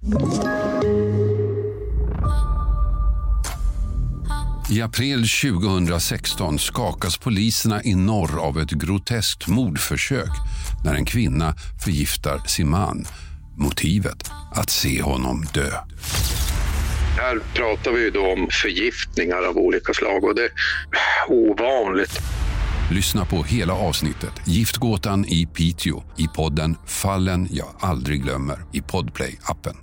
I april 2016 skakas poliserna i norr av ett groteskt mordförsök när en kvinna förgiftar sin man. Motivet att se honom dö. Här pratar vi då om förgiftningar av olika slag och det är ovanligt. Lyssna på hela avsnittet Giftgåtan i Piteå i podden Fallen jag aldrig glömmer i Podplay-appen.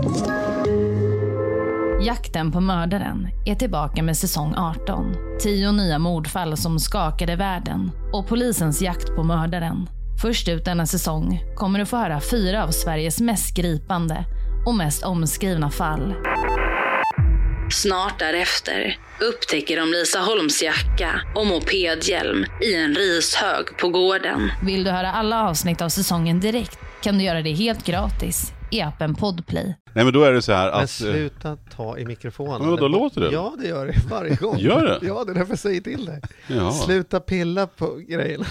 Jakten på mördaren är tillbaka med säsong 18. 10 nya mordfall som skakade världen och polisens jakt på mördaren. Först ut denna säsong kommer du få höra 4 av Sveriges mest gripande och mest omskrivna fall. Snart därefter upptäcker de Lisa Holms jacka och mopedhjälm i en rishög på gården. Vill du höra alla avsnitt av säsongen direkt kan du göra det helt gratis i appen Podplay. Nej, men då är det så här att... Men sluta ta i mikrofonen. Men då låter det? Ja, det gör det varje gång. Gör det? Ja, det är därför jag säger till dig. Ja. Sluta pilla på grejerna.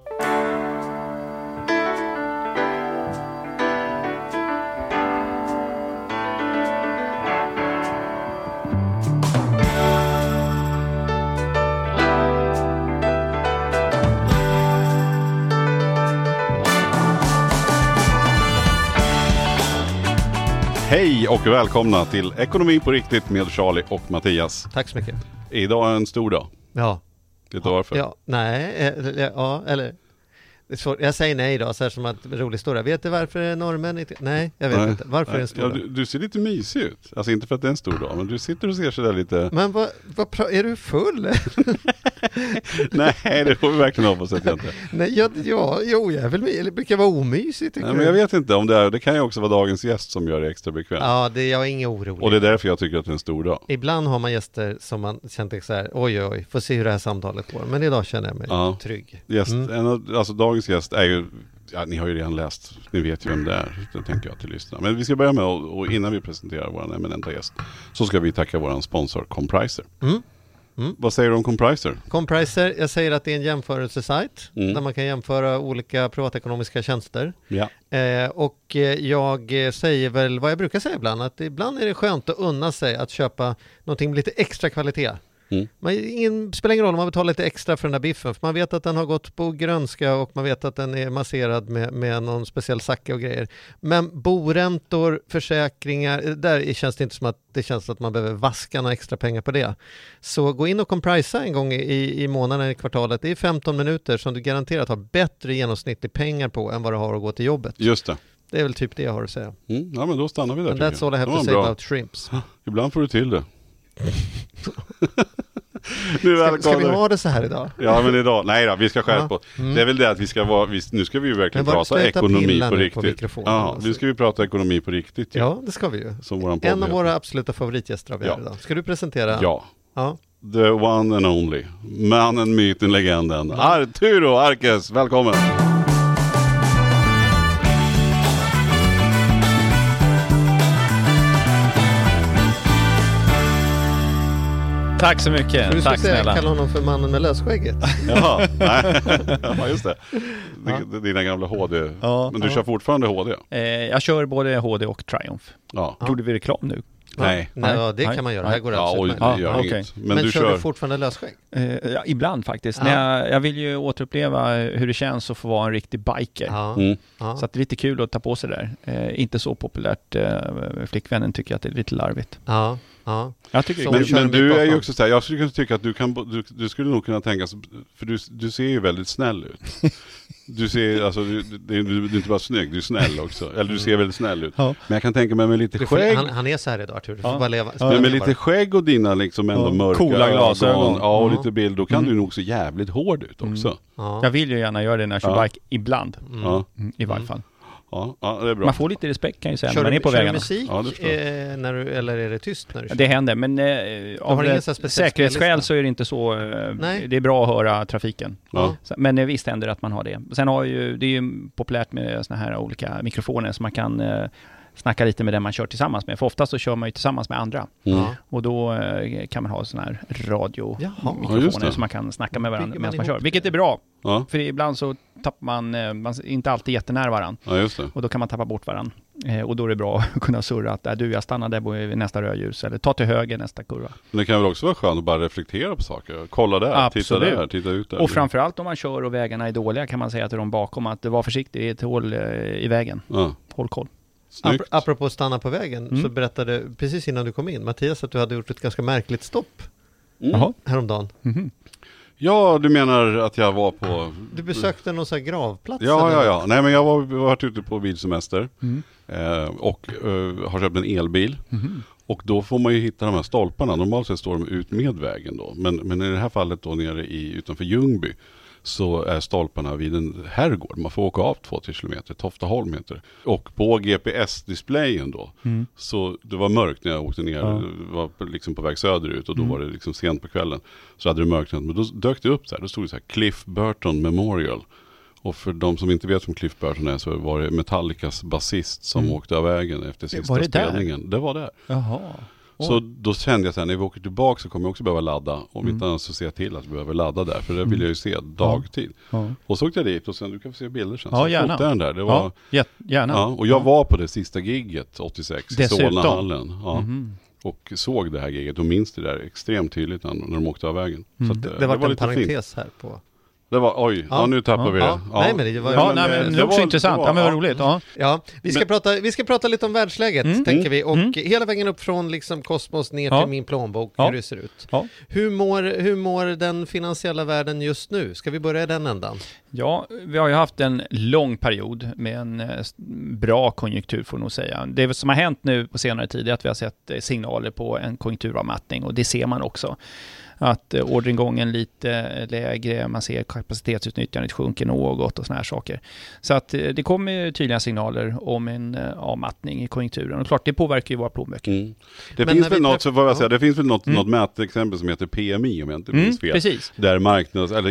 Hej och välkomna till Ekonomi på riktigt med Charlie och Mattias. Tack så mycket. Idag är en stor dag. Ja. Vet du varför? Ja, nej, ja, eller... Det är svårt. Jag säger nej då, så här som att rolig historia. Vet du varför är norrmän inte? Nej, jag vet inte. Varför är det en stor dag? Du ser lite mysig ut. Alltså inte för att det är en stor dag, men du sitter och ser så där lite... Men är du full? Nej, det får vi verkligen hoppas att jag inte. Nej, jag är väl med. Det brukar vara omysigt, tycker Nej, men jag vet inte om det är. Det kan ju också vara dagens gäst som gör det extra bekvämt. Ja, jag är ingen orolig. Och det är därför jag tycker att det är en stor dag. Ibland har man gäster som man känner så här, oj, får se hur det här samtalet går. Men idag känner jag mig trygg. Alltså dagens gäst är ju, ja, ni har ju redan läst, ni vet ju vem det är, det tänker jag till lyssna. Men vi ska börja med, och innan vi presenterar vår eminenta gäst, så ska vi tacka vår sponsor Compricer. Vad säger du om Compricer? Compricer, jag säger att det är en jämförelsesajt där man kan jämföra olika privatekonomiska tjänster. Ja. Och jag säger väl vad jag brukar säga ibland, att ibland är det skönt att unna sig att köpa någonting med lite extra kvalitet. Spelar ingen roll om man betalar lite extra för den där biffen, för man vet att den har gått på grönska och man vet att den är masserad med någon speciell sacka och grejer. Men boräntor, försäkringar, där känns det inte som att det känns att man behöver vaska några extra pengar på det. Så gå in och comprisa en gång i månaden, i kvartalet. Det är 15 minuter som du garanterat har bättre genomsnittlig pengar på än vad du har att gå till jobbet. Just det. Det är väl typ det jag har att säga. Ja, men då stannar vi där. And that's all I have to say about shrimps. Ibland får du till det. Ska vi ha det så här idag? Ja, men idag, nej då, vi ska skärpa på. Det är väl det att vi ska vara, nu ska vi ju verkligen prata ekonomi på riktigt. Ja, nu ska vi prata ekonomi på riktigt. Ja, det ska vi ju. En av våra absoluta favoritgäster har vi här idag. Ska du presentera? Ja. The one and only. Mannen, myten, legenden. Arturo Arkes, välkommen. Tack så mycket. Du tack snälla. Kalla honom för mannen med lösskägget. Jaha, nej. Ja, just det. Dina gamla HD. Ja, men du kör fortfarande HD? Jag kör både HD och Triumph. Ja. Gjorde vi reklam nu? Nej. Nej, det kan man göra. Här går det absolut. Okay. Men kör du fortfarande lösskägg? Ja, ibland faktiskt. Jag vill ju återuppleva hur det känns att få vara en riktig biker. Så att det är lite kul att ta på sig där. Inte så populärt. Flickvännen tycker att det är lite larvigt. Ja. Jag tycker men du är ju också så här, jag skulle kunna tycka att du skulle nog kunna tänka, för du ser ju väldigt snäll ut. Du ser, alltså du är inte bara snygg, du är snäll också. Eller du ser väldigt snäll ut. Men jag kan tänka mig med lite skägg. Han är så här idag, Artur. Du får bara leva. Men med lite skägg och dina liksom ändå mörka coola glasögon. Ja, och lite bild, då kan du nog se jävligt hård ut också. Jag vill ju gärna göra det när jag kör bike ibland. I varje fall. Ja, det är bra. Man får lite respekt kan jag säga när man är på vägarna. Kör du musik eller är det tyst när du kör? Det händer, men av säkerhetsskäl så är det inte så. Det är bra att höra trafiken. Men visst händer det att man har det. Sen det är ju populärt med såna här olika mikrofoner som man kan snacka lite med den man kör tillsammans med. För ofta så kör man ju tillsammans med andra. Och då kan man ha såna här radiomikrofoner som man kan snacka med varandra medan man kör. Vilket är bra. För ibland så tappar man inte alltid jättenära varandra. Och då kan man tappa bort varandra. Och då är det bra att kunna surra att jag stannar där vid nästa rödljus eller ta till höger nästa kurva. Men det kan väl också vara skönt att bara reflektera på saker. Kolla där, Absolut. Titta där, titta ut där. Och framförallt om man kör och vägarna är dåliga kan man säga till dem bakom att var försiktig, det är ett hål i vägen. Ja. Håll koll. Apropå stanna på vägen så berättade precis innan du kom in Mattias att du hade gjort ett ganska märkligt stopp häromdagen. Mm-hmm. Ja, du menar att jag var på... Du besökte någon sån här gravplats? Ja. Nej, men jag har varit ute på bilsemester och har köpt en elbil. Mm. Och då får man ju hitta de här stolparna. Normalt sett står de ut med vägen då. Men i det här fallet då nere utanför Ljungby så är stolparna vid en herrgård. Man får åka av 2-3 kilometer, Toftaholm heter det. Och på GPS-displayen då, så det var mörkt när jag åkte ner, var liksom på väg söderut och då var det liksom sent på kvällen. Så hade det mörknat, men då dök det upp så här, då stod det så här Cliff Burton Memorial. Och för de som inte vet vem Cliff Burton är så var det Metallicas basist som åkte av vägen efter sista spelningen. Det var där. Jaha. Så då kände jag så här, när vi åker tillbaka så kommer jag också behöva ladda. Om inte annars så ser jag till att vi behöver ladda där. För det vill jag ju se dagtid. Ja. Och så åkte jag dit och sen, du kan få se bilder sen. Ja, gärna. Den där. Det var, gärna. Ja, och jag var på det sista gigget 86 i Solnahallen. Ja. Och såg det här gigget och minns det där extremt tydligt när de åkte av vägen. Så att, det var en parentes fint här på... Det var, nu tappar vi det. Ja. Nej, men det var men det var också intressant. Ja, men vad roligt. Ja, vi ska prata lite om världsläget, tänker vi. Och hela vägen upp från liksom kosmos ner till min plånbok, hur det ser ut. Ja. Hur mår den finansiella världen just nu? Ska vi börja i den ändan? Ja, vi har ju haft en lång period med en bra konjunktur får nog säga. Det som har hänt nu på senare tid är att vi har sett signaler på en konjunkturavmattning och det ser man också. Att orderingången lite lägre, man ser kapacitetsutnyttjandet sjunker något och såna här saker. Så att det kommer tydliga signaler om en avmattning i konjunkturen. Och klart, det påverkar ju våra plånböcker. Det finns väl det finns väl något mätexempel som heter PMI om jag inte minns fel. Precis. Där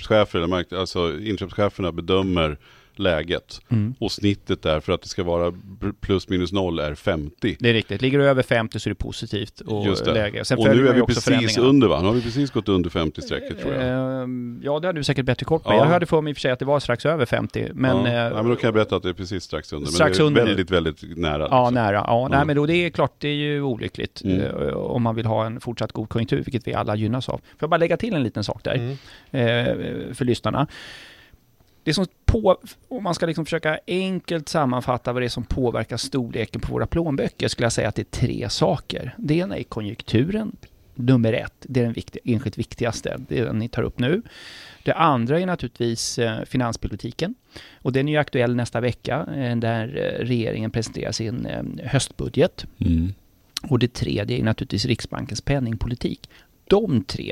inköpscheferna bedömer läget. Och snittet där för att det ska vara plus minus noll är 50. Det är riktigt. Ligger över 50 så är det positivt och läge. Sen och nu är vi precis under, va? Nu har vi precis gått under 50-strecket tror jag. Ja, det hade du säkert bättre koll på. Jag hörde för mig i och för sig att det var strax över 50. Men, men då kan jag berätta att det är precis strax under. Strax men det är väldigt, väldigt nära. Ja, liksom. Nära. Ja, nej, men då det är klart, det är ju olyckligt om man vill ha en fortsatt god konjunktur, vilket vi alla gynnas av. Får jag bara lägga till en liten sak där för lyssnarna. Det som om man ska liksom försöka enkelt sammanfatta vad det är som påverkar storleken på våra plånböcker skulle jag säga att det är 3 saker. Det ena är konjunkturen, nummer 1. Det är den enskilt viktigaste, det är den ni tar upp nu. Det andra är naturligtvis finanspolitiken och den är ju aktuell nästa vecka där regeringen presenterar sin höstbudget. Och det tredje är naturligtvis Riksbankens penningpolitik. De 3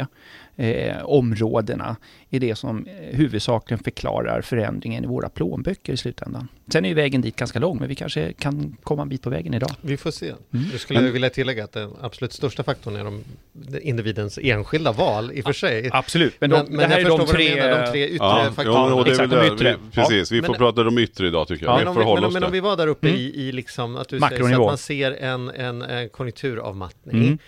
områdena är det som huvudsakligen förklarar förändringen i våra plånböcker i slutändan. Sen är ju vägen dit ganska lång, men vi kanske kan komma en bit på vägen idag. Vi får se. Jag skulle vilja tillägga att den absolut största faktorn är individens enskilda val i och för sig. Absolut, men det här är de 3 yttre faktorerna. Precis, vi får prata om yttre idag tycker jag. Men om vi var där uppe i liksom, att du säger så att man ser en konjunkturavmattning.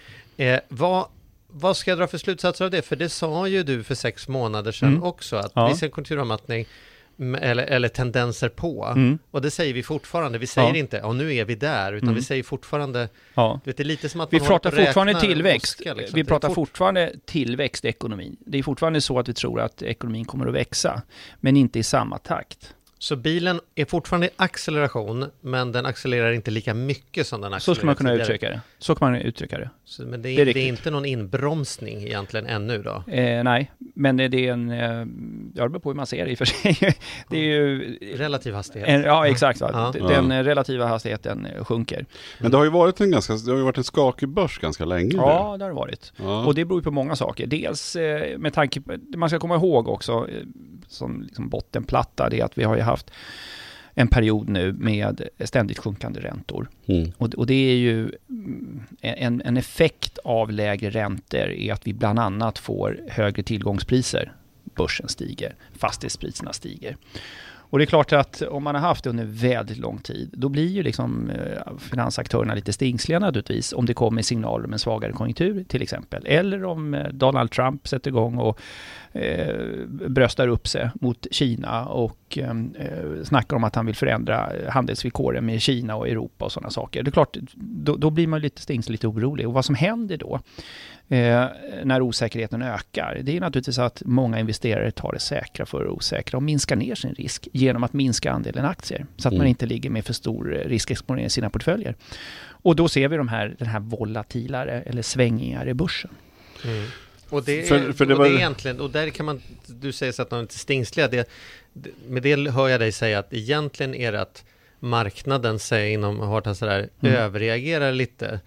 Vad ska jag dra för slutsatser av det? För det sa ju du för 6 månader sedan också, att vi ser konjunkturavmattning eller tendenser på. Och det säger vi fortfarande. Vi säger inte, nu är vi där, utan vi säger fortfarande, det är lite som att vi pratar fortfarande tillväxt. Liksom. Vi pratar fortfarande tillväxt i ekonomin. Det är fortfarande så att vi tror att ekonomin kommer att växa, men inte i samma takt. Så bilen är fortfarande i acceleration, men den accelererar inte lika mycket som den accelererar. Så ska man kunna uttrycka det. Så kan man uttrycka det. Så, men det är inte någon inbromsning egentligen ännu då? Nej, men det är en... jag beror på hur man ser det i och för sig. Det är ju... Relativ hastighet. Ja, exakt. Den relativa hastigheten sjunker. Men det har ju varit en skakig börs ganska länge. Ja, det har det varit. Ja. Och det beror på många saker. Dels med tanke på... Man ska komma ihåg också, som liksom bottenplatta, det är att vi har ju haft en period nu med ständigt sjunkande räntor. Och det är ju en effekt av lägre räntor är att vi bland annat får högre tillgångspriser. Börsen stiger, fastighetspriserna stiger. Och det är klart att om man har haft det under väldigt lång tid, då blir ju liksom finansaktörerna lite stingsliga naturligtvis om det kommer signaler om en svagare konjunktur till exempel. Eller om Donald Trump sätter igång och bröstar upp sig mot Kina och snackar om att han vill förändra handelsvillkoren med Kina och Europa och sådana saker. Det är klart, då blir man lite stingslig, lite orolig. Och vad som händer då när osäkerheten ökar, det är naturligtvis att många investerare tar det säkra för det osäkra och minskar ner sin risk genom att minska andelen aktier så att man inte ligger med för stor riskexponering i sina portföljer. Och då ser vi den här volatilare eller svängningar i börsen. Och det är egentligen, och där kan man, du säger så att de inte är stingsliga, med det hör jag dig säga att egentligen är det att marknaden säger inom Hartan sådär, överreagerar lite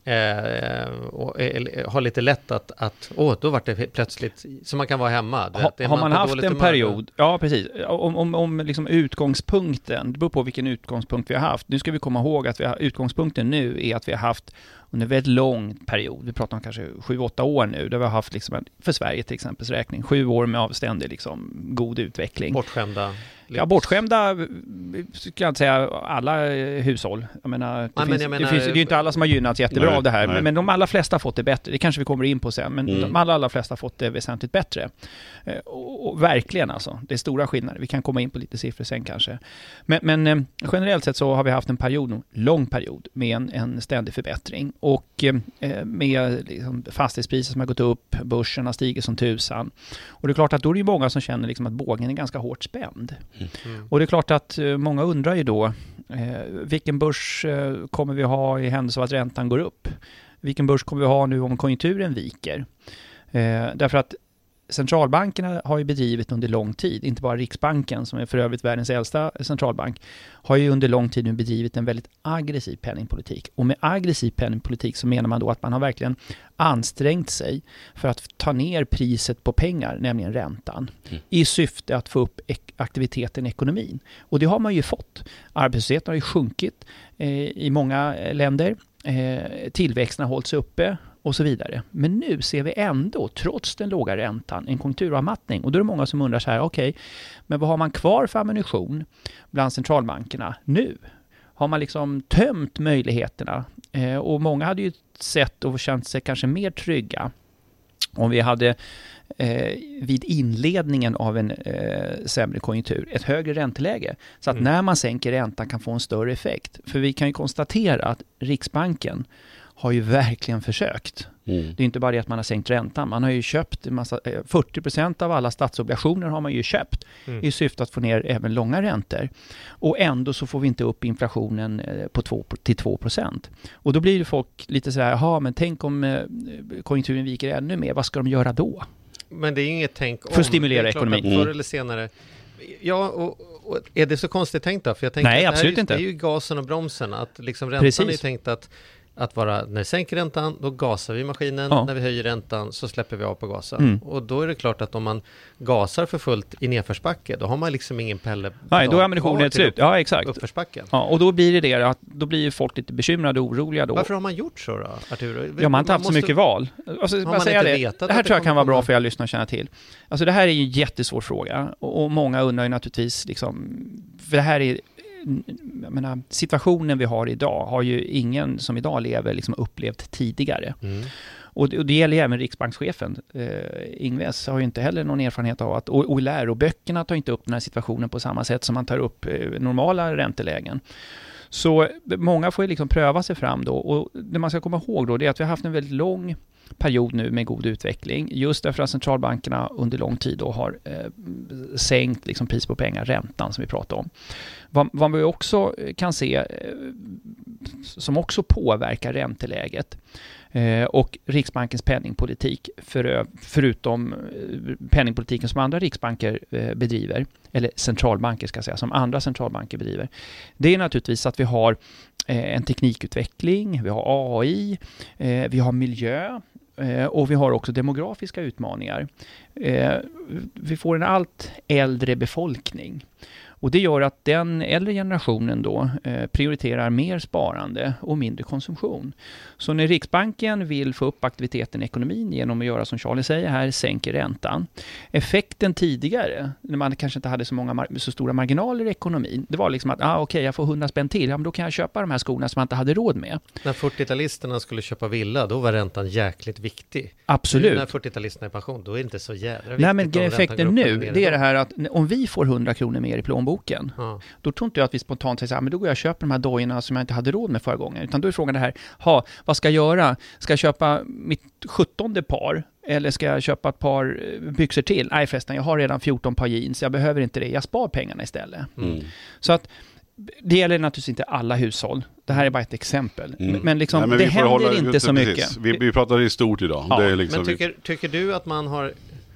och har lite lätt att då vart det plötsligt så man kan vara hemma. Har man haft en period, ja precis, om liksom utgångspunkten, det beror på vilken utgångspunkt vi har haft. Nu ska vi komma ihåg att utgångspunkten nu är att vi har haft under en väldigt lång period, vi pratar om kanske 7-8 år nu, där vi har haft liksom, för Sverige till exempel räkning, 7 år med avständig liksom, god utveckling. Bortskämda. Ja, bortskämda ska jag inte säga alla hushåll. Jag menar, det är ju inte alla som har gynnats jättebra av det här, men de allra flesta har fått det bättre. Det kanske vi kommer in på sen, men de allra flesta har fått det väsentligt bättre. Och verkligen alltså, det är stora skillnader. Vi kan komma in på lite siffror sen kanske. Men generellt sett så har vi haft en lång period med en ständig förbättring. Och med liksom fastighetspriser som har gått upp, börsen har stigit som tusan. Och det är klart att då är det ju många som känner liksom att bågen är ganska hårt spänd. Och det är klart att många undrar ju då vilken börs kommer vi ha i händelse av att räntan går upp? Vilken börs kommer vi ha nu om konjunkturen viker? Därför att centralbankerna har ju bedrivit under lång tid, inte bara Riksbanken som är för övrigt världens äldsta centralbank, har ju under lång tid nu bedrivit en väldigt aggressiv penningpolitik. Och med aggressiv penningpolitik så menar man då att man har verkligen ansträngt sig för att ta ner priset på pengar, nämligen räntan, i syfte att få upp aktiviteten i ekonomin. Och det har man ju fått. Arbetslösheten har ju sjunkit i många länder. Tillväxten har hållits uppe och så vidare. Men nu ser vi ändå, trots den låga räntan, en konjunkturavmattning. Och då är det många som undrar så här, okej, men vad har man kvar för ammunition bland centralbankerna nu? Har man liksom tömt möjligheterna? Och många hade ju sett och känt sig kanske mer trygga om vi hade vid inledningen av en sämre konjunktur ett högre ränteläge. Så att när man sänker räntan kan få en större effekt. För vi kan ju konstatera att Riksbanken har ju verkligen försökt. Det är inte bara det att man har sänkt räntan. Man har ju köpt 40% av alla statsobligationer har man ju köpt i syfte att få ner även långa räntor. Och ändå så får vi inte upp inflationen till 2%. Och då blir det folk lite så här, jaha, men tänk om konjunkturen viker ännu mer, vad ska de göra då? Men det är ju inget tänk om. För att stimulera ekonomin. Förr eller senare. Ja, och är det så konstigt tänkt då? För jag tänker nej, absolut inte. Det är ju gasen och bromsen. Att liksom räntan är ju tänkt att vara, när vi sänker räntan, då gasar vi maskinen. När vi höjer räntan så släpper vi av på gasen. Och då är det klart att om man gasar för fullt i nedförsbacke, då har man liksom ingen pelle. Nej, då är ammunitionen slut. Ja, exakt. Uppförsbacken. Ja, och då blir det att då blir folk lite bekymrade och oroliga då. Varför har man gjort så då, Arturo? Ja, man har inte haft så mycket val. Alltså, har man inte vetat det här tror jag kan vara bra för er lyssnare att känna till. Alltså det här är ju en jättesvår fråga. Och många undrar ju naturligtvis liksom, för det här är, jag menar, situationen vi har idag har ju ingen som idag lever liksom upplevt tidigare. Och det gäller ju även riksbankschefen. Ingves har ju inte heller någon erfarenhet av att, och läroböckerna tar inte upp den här situationen på samma sätt som man tar upp normala räntelägen. Så många får ju liksom pröva sig fram då, och det man ska komma ihåg då, det är att vi har haft en väldigt lång period nu med god utveckling, just därför att centralbankerna under lång tid då har sänkt liksom pris på pengar, räntan som vi pratar om. Vad vi också kan se som också påverkar ränteläget och Riksbankens penningpolitik, förutom penningpolitiken som andra riksbanker bedriver, eller centralbanker ska jag säga, som andra centralbanker bedriver, det är naturligtvis att vi har en teknikutveckling, vi har AI, vi har miljö och vi har också demografiska utmaningar. Vi får en allt äldre befolkning. Och det gör att den äldre generationen då prioriterar mer sparande och mindre konsumtion. Så när Riksbanken vill få upp aktiviteten i ekonomin genom att göra som Charlie säger här, sänker räntan. Effekten tidigare, när man kanske inte hade så stora marginaler i ekonomin, det var liksom att okej, jag får 100 spänn till, men då kan jag köpa de här skorna som man inte hade råd med. När 40-talisterna skulle köpa villa, då var räntan jäkligt viktig. Absolut. Nu när 40-talisterna är i pension, då är det inte så jädra viktigt. Nej, men effekten nu, det är det här att om vi får 100 kronor mer i plånboken, då tror inte jag att vi spontant säger men då går jag och köper de här dojorna som jag inte hade råd med förra gången. Utan då är frågan det här, vad ska jag göra? Ska jag köpa mitt 17:e par? Eller ska jag köpa ett par byxor till? Nej förresten, jag har redan 14 par jeans. Jag behöver inte det. Jag spar pengarna istället. Så att det gäller naturligtvis inte alla hushåll. Det här är bara ett exempel. Men liksom, det händer inte så mycket. Vi pratar i stort idag. Ja. Det är liksom men tycker du att man har...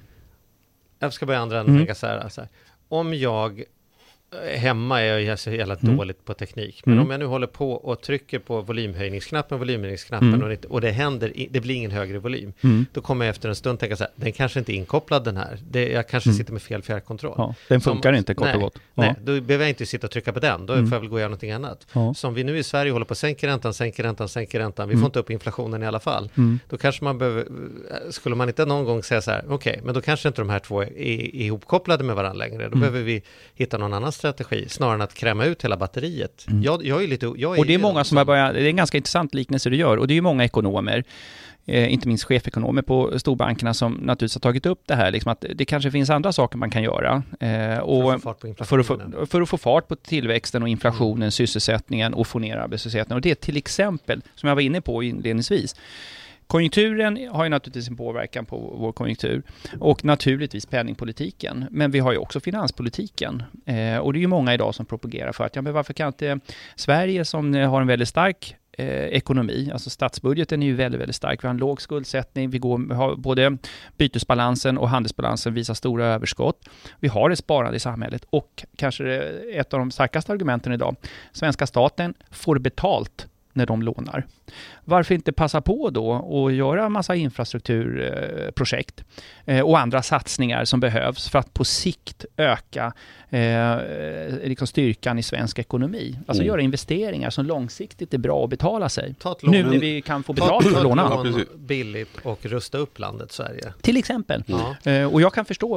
Jag ska börja andra änden tänka så här. Alltså, om jag... Hemma är jag så jävla dåligt på teknik. Men om jag nu håller på och trycker på volymhöjningsknappen och det blir ingen högre volym. Då kommer jag efter en stund tänka så här, den kanske inte är inkopplad den här. Jag kanske sitter med fel fjärrkontroll. Ja, den funkar inte kort och gott. Nej, då behöver jag inte sitta och trycka på den. Då får jag väl gå och göra någonting annat. Som vi nu i Sverige håller på att sänka räntan. Vi får inte upp inflationen i alla fall. Då kanske man behöver, skulle man inte någon gång säga så här, okej, men då kanske inte de här två är ihopkopplade med varandra längre. Då behöver vi hitta någon annan strategi snarare än att kräma ut hela batteriet. Jag är lite... och det är många som har börjat... Det är en ganska intressant liknelse du gör. Och det är ju många ekonomer, inte minst chefekonomer på storbankerna som naturligtvis har tagit upp det här. Liksom att det kanske finns andra saker man kan göra. För att få fart på tillväxten och inflationen, sysselsättningen och få ner arbetslösheten. Och det är till exempel, som jag var inne på inledningsvis, konjunkturen har ju naturligtvis en påverkan på vår konjunktur och naturligtvis penningpolitiken. Men vi har ju också finanspolitiken. Och det är ju många idag som propagerar för att men varför kan inte Sverige som har en väldigt stark ekonomi, alltså statsbudgeten är ju väldigt, väldigt stark. Vi har en låg skuldsättning, vi har både bytesbalansen och handelsbalansen visar stora överskott. Vi har ett sparande i samhället och kanske ett av de starkaste argumenten idag, svenska staten får betalt när de lånar. Varför inte passa på då och göra en massa infrastrukturprojekt och andra satsningar som behövs för att på sikt öka liksom styrkan i svensk ekonomi. Alltså göra investeringar som långsiktigt är bra att betala sig. Nu när vi kan få betalt för att låna. Billigt och rusta upp landet Sverige. Till exempel. Och jag kan förstå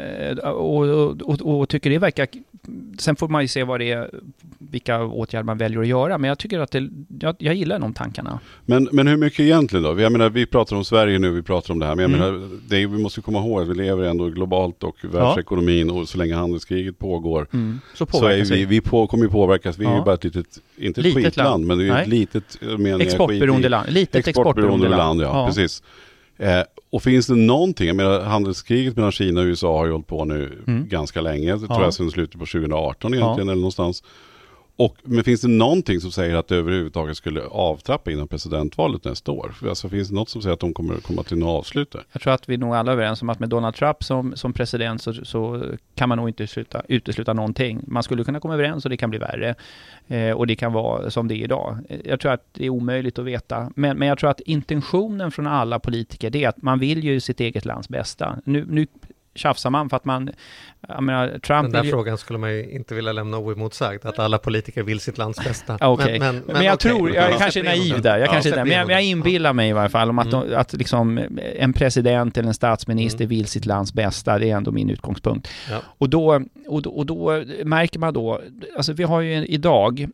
och tycker det verkar... Sen får man ju se vilka åtgärder man väljer att göra. Men jag tycker att jag gillar de tankarna. Men hur mycket egentligen då? Jag menar, vi pratar om Sverige nu, vi pratar om det här. Men jag menar, vi måste komma ihåg att vi lever ändå globalt och världsekonomin och så länge handelskriget pågår så är vi kommer ju påverkas. Vi är ju bara ett litet, inte ett skitland, men det är ett litet exportberoende land. Litet exportberoende land, precis. Och finns det någonting, jag menar handelskriget mellan Kina och USA har ju hållit på nu ganska länge, tror jag sedan slutet på 2018 egentligen eller någonstans. Men finns det någonting som säger att det överhuvudtaget skulle avtrappa innan presidentvalet nästa år? Alltså, finns det något som säger att de kommer komma till något avslut? Jag tror att vi nog alla är överens om att med Donald Trump som president så kan man nog inte utesluta någonting. Man skulle kunna komma överens och det kan bli värre. Och det kan vara som det är idag. Jag tror att det är omöjligt att veta. Men jag tror att intentionen från alla politiker är att man vill ju sitt eget lands bästa. Nu tjafsar man för att man... Jag menar, Trump den där frågan skulle man ju inte vilja lämna oemotsagd, att alla politiker vill sitt lands bästa. Okay. Men jag tror, jag är kanske naiv där. Men jag inbillar mig i varje fall om att liksom en president eller en statsminister vill sitt lands bästa. Det är ändå min utgångspunkt. Ja. Och då märker man då... Alltså vi har ju idag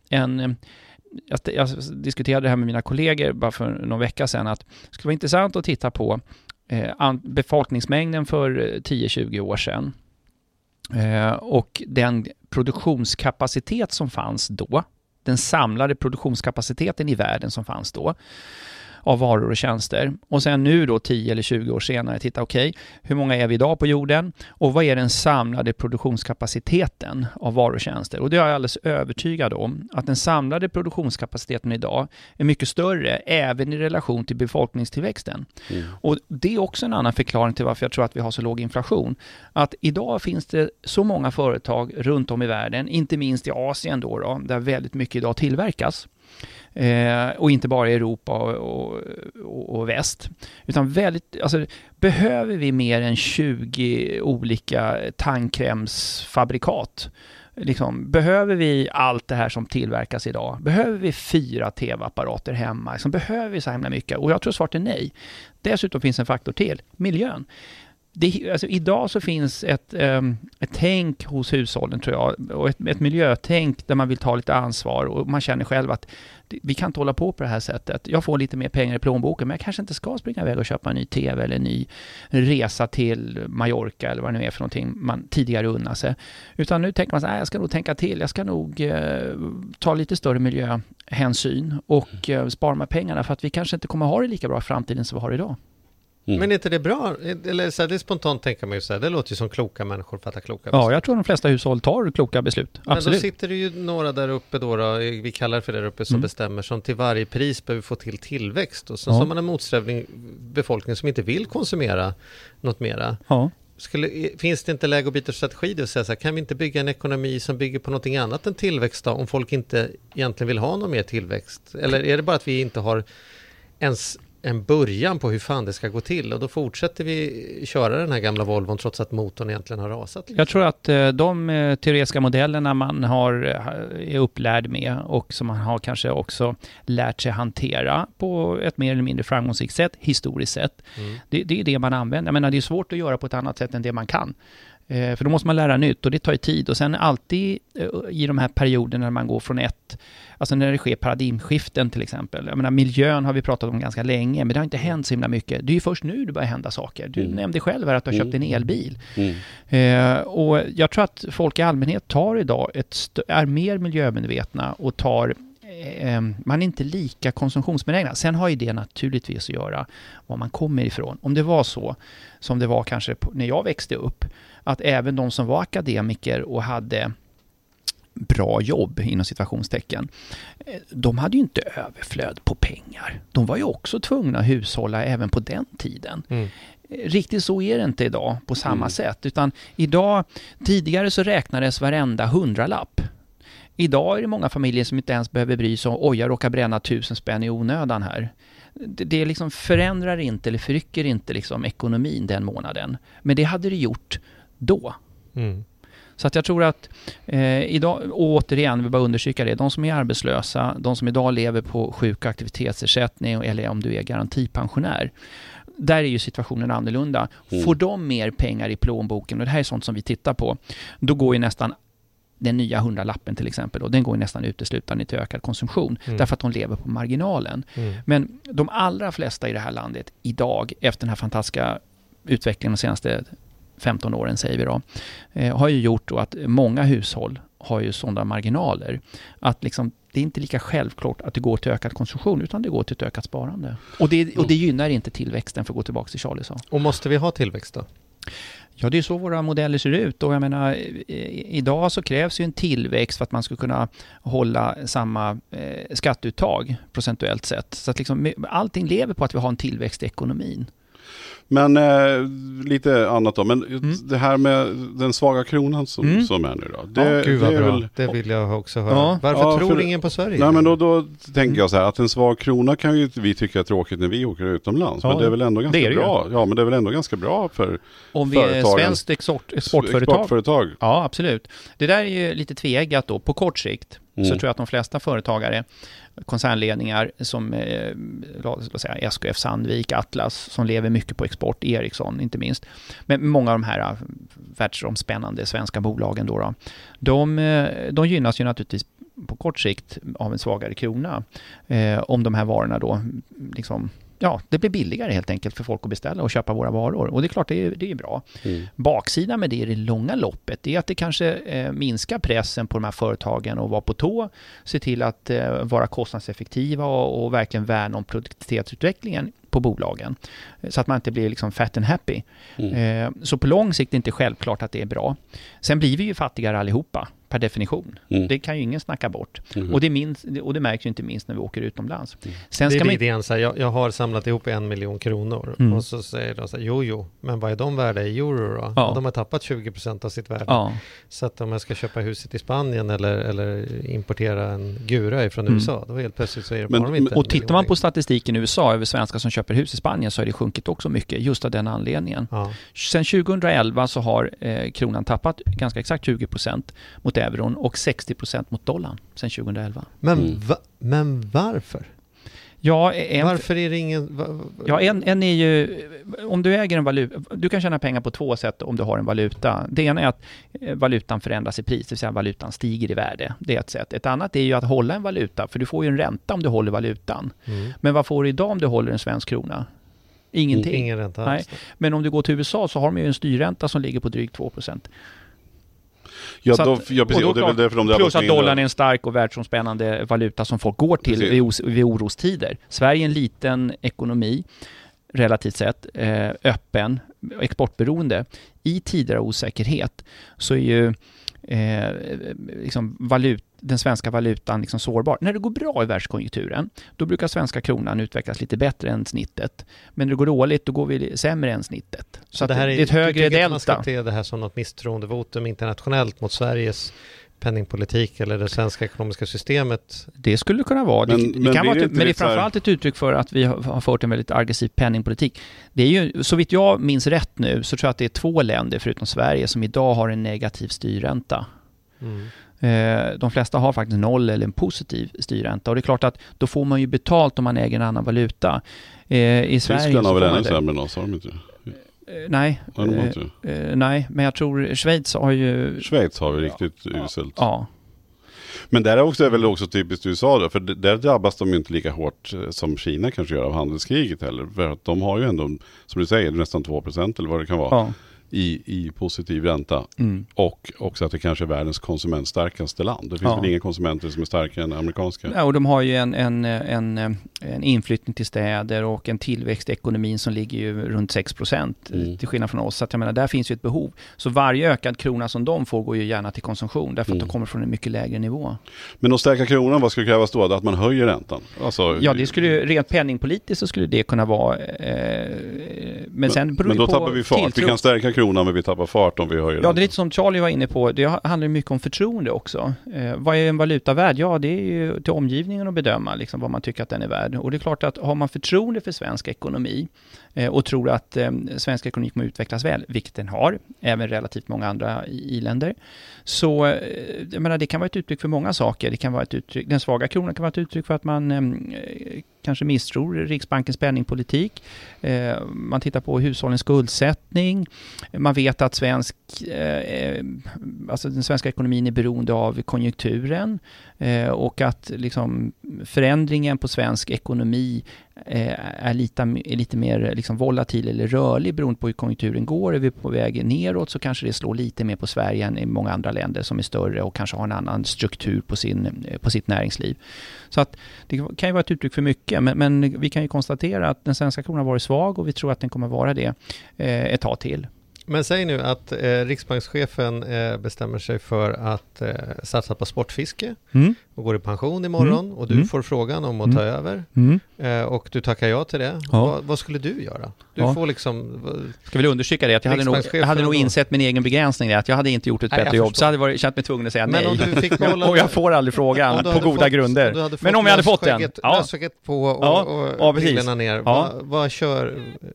jag diskuterade det här med mina kollegor bara för någon vecka sedan, att det skulle vara intressant att titta på befolkningsmängden för 10-20 år sedan och den produktionskapacitet som fanns då, den samlade produktionskapaciteten i världen som fanns då av varor och tjänster. Och sen nu då 10 eller 20 år senare titta hur många är vi idag på jorden och vad är den samlade produktionskapaciteten av varor och tjänster? Och det är jag alldeles övertygad om att den samlade produktionskapaciteten idag är mycket större även i relation till befolkningstillväxten. Och det är också en annan förklaring till varför jag tror att vi har så låg inflation. Att idag finns det så många företag runt om i världen, inte minst i Asien då där väldigt mycket idag tillverkas. Och inte bara i Europa och väst, utan behöver vi mer än 20 olika tandkrämsfabrikat liksom, behöver vi allt det här som tillverkas idag? Behöver vi 4 tv-apparater hemma? Liksom, behöver vi så himla mycket? Och jag tror svaret är nej. Dessutom finns en faktor till, miljön. Alltså, idag så finns ett tänk hos hushållen, tror jag, och ett miljötänk där man vill ta lite ansvar, och man känner själv att vi kan inte hålla på det här sättet. Jag får lite mer pengar i plånboken, men jag kanske inte ska springa iväg och köpa en ny tv eller en ny resa till Mallorca eller vad det nu är för någonting man tidigare unnade sig. Utan nu tänker man så här, jag ska nog tänka till. Jag ska nog ta lite större miljöhänsyn och spara med pengarna, för att vi kanske inte kommer ha det lika bra i framtiden som vi har idag. Men är inte det bra? Eller så här, det är spontant tänker man ju så här, det låter ju som kloka människor fattar kloka beslut. Ja, jag tror de flesta hushåll tar kloka beslut. Absolut. Men då sitter det ju några där uppe då, vi kallar det för där uppe, som bestämmer, som till varje pris behöver få till tillväxt. Och så har man en motsträvning befolkning som inte vill konsumera något mera. Ja. Finns det inte läge att byta strategi då och säga så här, kan vi inte bygga en ekonomi som bygger på någonting annat än tillväxt då, om folk inte egentligen vill ha någon mer tillväxt? Eller är det bara att vi inte har ens en början på hur fan det ska gå till, och då fortsätter vi köra den här gamla Volvon trots att motorn egentligen har rasat? Liksom. Jag tror att de teoretiska modellerna man är upplärd med och som man har kanske också lärt sig hantera på ett mer eller mindre framgångsrikt sätt, historiskt sett. Det är det man använder. Jag menar, det är svårt att göra på ett annat sätt än det man kan. För då måste man lära nytt, och det tar ju tid. Och sen alltid i de här perioderna när man går från alltså när det sker paradigmskiften till exempel. Jag menar, miljön har vi pratat om ganska länge, men det har inte hänt så himla mycket. Det är ju först nu det börjar hända saker. Du nämnde själv här att du har köpt en elbil. Och jag tror att folk i allmänhet tar idag är mer miljömedvetna och man är inte lika konsumtionsbenägna. Sen har ju det naturligtvis att göra var man kommer ifrån. Om det var så som det var kanske när jag växte upp, att även de som var akademiker och hade bra jobb inom situationstecken, de hade ju inte överflöd på pengar. De var ju också tvungna att hushålla även på den tiden. Riktigt så är det inte idag på samma sätt, utan idag, tidigare så räknades varenda 100-lapp. Idag är det många familjer som inte ens behöver bry sig om, jag råkar bränna 1000 spänn i onödan här. Det liksom förändrar inte eller förrycker inte liksom ekonomin den månaden. Men det hade det gjort då. Så att jag tror att idag, och återigen, vi bara undersöka det, de som är arbetslösa, de som idag lever på sjuk- och aktivitetsersättning, eller om du är garantipensionär, där är ju situationen annorlunda. Får de mer pengar i plånboken, och det här är sånt som vi tittar på, då går ju nästan den nya 100-lappen till exempel, och den går nästan uteslutande till ökad konsumtion, därför att de lever på marginalen. Men de allra flesta i det här landet idag, efter den här fantastiska utvecklingen de senaste 15 åren säger vi då, har ju gjort då att många hushåll har ju sådana marginaler att liksom, det är inte lika självklart att det går till ökad konsumtion, utan det går till ett ökat sparande. Och det gynnar inte tillväxten, för att gå tillbaka till Charlie sa. Och måste vi ha tillväxt då? Ja, det är så våra modeller ser ut, och jag menar, idag så krävs ju en tillväxt för att man ska kunna hålla samma skatteuttag procentuellt sett. Så att liksom, allting lever på att vi har en tillväxt i ekonomin. Men lite annat då. Men det här med den svaga kronan som är nu då. Det vill jag också höra. Ja. Varför tror ingen på Sverige? Nej, men då tänker jag så här, att en svag krona kan ju vi tycka är tråkigt när vi åker utomlands. Men det är väl ändå ganska bra. Ja, men det är väl ändå ganska bra för om vi är svenskt exportföretag. Ja, absolut. Det där är ju lite tveeggat då. På kort sikt så tror jag att de flesta företagare, koncernledningar som låt säga SKF, Sandvik, Atlas, som lever mycket på export, Ericsson inte minst, men många av de här världsomspännande svenska bolagen då, de gynnas ju naturligtvis på kort sikt av en svagare krona, om de här varorna då liksom, ja, det blir billigare helt enkelt för folk att beställa och köpa våra varor. Och det är klart, det är bra. Baksidan med det i det långa loppet är att det kanske minskar pressen på de här företagen och vara på tå, se till att vara kostnadseffektiva och verkligen värna om produktivitetsutvecklingen på bolagen. Så att man inte blir liksom fat and happy. Så på lång sikt är det inte självklart att det är bra. Sen blir vi ju fattigare allihopa per definition. Det kan ju ingen snacka bort. Och det märks ju inte minst när vi åker utomlands. Sen det är lite grann så här, jag har samlat ihop 1 miljon kronor och så säger de så här, jo, men vad är de värda i euro då? Ja. De har tappat 20% av sitt värde. Ja. Så att om jag ska köpa huset i Spanien eller importera en gura ifrån USA, då helt plötsligt så är det bara inte. Och tittar man på statistiken i USA över svenskar som köper hus i Spanien, så har det sjunkit också mycket just av den anledningen. Ja. Sen 2011 så har kronan tappat ganska exakt 20% mot euron och 60% mot dollarn sedan 2011. Men varför? Ja, varför är det ingen... En är ju, om du äger en valuta, du kan tjäna pengar på 2 sätt om du har en valuta. Det ena är att valutan förändras i pris, det vill säga valutan stiger i värde. Det är ett sätt. Ett annat är ju att hålla en valuta, för du får ju en ränta om du håller valutan. Men vad får du idag om du håller en svensk krona? Ingenting. Ingen ränta alls. Nej. Men om du går till USA så har de ju en styrränta som ligger på drygt 2%. Ja, precis. Och det är väl därför plus att dollarn är en stark och världsomspännande valuta som folk går till vid orostider. Sverige är en liten ekonomi, relativt sett, öppen, exportberoende. I tider av osäkerhet så är ju den svenska valutan liksom sårbar. När det går bra i världskonjunkturen, då brukar svenska kronan utvecklas lite bättre än snittet. Men när det går dåligt, då går vi sämre än snittet. Så det här är ett högre delta. Man ska se det här som något misstroendevotum internationellt mot Sveriges penningpolitik eller det svenska ekonomiska systemet. Det skulle kunna vara. Men det är framförallt ett uttryck för att vi har fört en väldigt aggressiv penningpolitik. Det är ju, så vitt jag minns rätt nu, så tror jag att det är 2 länder förutom Sverige som idag har en negativ styrränta. De flesta har faktiskt 0 eller en positiv styrränta. Och det är klart att då får man ju betalt om man äger en annan valuta. I Sverige Tyskland har väl ännu sämre än oss, har de inte? Nej. Nej, men jag tror Schweiz har ju... Schweiz har ju riktigt uselt. Ja. Men där är väl också typiskt USA då, för där drabbas de ju inte lika hårt som Kina kanske gör av handelskriget heller. För att de har ju ändå, som du säger, nästan 2% eller vad det kan vara. Ja. I positiv ränta. Och också att det kanske är världens konsumentstarkaste land. Det finns väl inga konsumenter som är starkare än amerikanska. Ja, och de har ju en inflyttning till städer och en tillväxt i ekonomin som ligger ju runt 6% till skillnad från oss. Så att jag menar, där finns ju ett behov. Så varje ökad krona som de får går ju gärna till konsumtion därför att de kommer från en mycket lägre nivå. Men att stärka kronan, vad skulle krävas då? Att man höjer räntan? Alltså, ja, det skulle ju, rent penningpolitiskt så skulle det kunna vara men då tappar vi fart. Vi kan stärka kronan men vi tappar fart om vi höjer räntan. Ja, det är lite som Charlie var inne på. Det handlar mycket om förtroende också. Vad är en valuta värd? Ja, det är ju till omgivningen att bedöma liksom, vad man tycker att den är värd. Och det är klart att har man förtroende för svensk ekonomi och tror att svensk ekonomi kommer utvecklas väl, vilket den har, även relativt många andra i-länder, så jag menar, det kan vara ett uttryck för många saker. Det kan vara ett uttryck, den svaga kronan kan vara ett uttryck för att man kanske misstror Riksbankens penningpolitik. Man tittar på hushållens skuldsättning. Man vet att den svenska ekonomin är beroende av konjunkturen och att liksom förändringen på svensk ekonomi är lite mer liksom volatil eller rörlig beroende på hur konjunkturen går. Är vi på väg neråt så kanske det slår lite mer på Sverige än i många andra länder som är större och kanske har en annan struktur på sitt näringsliv. Så att det kan ju vara ett uttryck för mycket, men vi kan ju konstatera att den svenska kronan har varit svag och vi tror att den kommer vara det ett tag till. Men säg nu att Riksbankschefen bestämmer sig för att satsa på sportfiske och går i pension imorgon och du får frågan om att ta över och du tackar ja till det. Ja. Vad skulle du göra? Du får liksom... Ska väl undersöka det? Att jag hade nog insett min egen begränsning där, att jag hade inte gjort ett bättre jobb. Så hade jag känt mig tvungen att säga nej. Om du fick och jag får aldrig frågan på goda grunder. Men om jag hade fått den. Lösskägget på och brillorna ner. Vad kör...